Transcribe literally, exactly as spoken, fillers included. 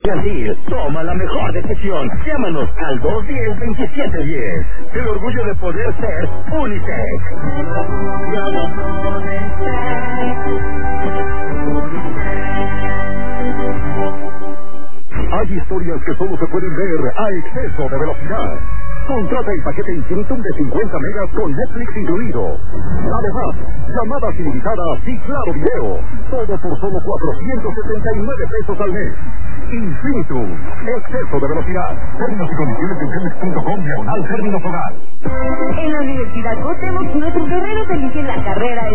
Brasil, toma la mejor decisión. Llámanos al dos diez, veintisiete diez. El orgullo de poder ser Unisex. Hay historias que solo se pueden ver a exceso de velocidad. Contrata el paquete Infinitum de cincuenta megas con Netflix incluido. Además, llamadas ilimitadas y claro video. Todo por solo cuatrocientos setenta y nueve pesos al mes. Infinitum. Exceso de velocidad. Términos y condiciones en telmex punto com diagonal términos hogar. En la Universidad Cuauhtémoc, nuestros guerreros eligen la carrera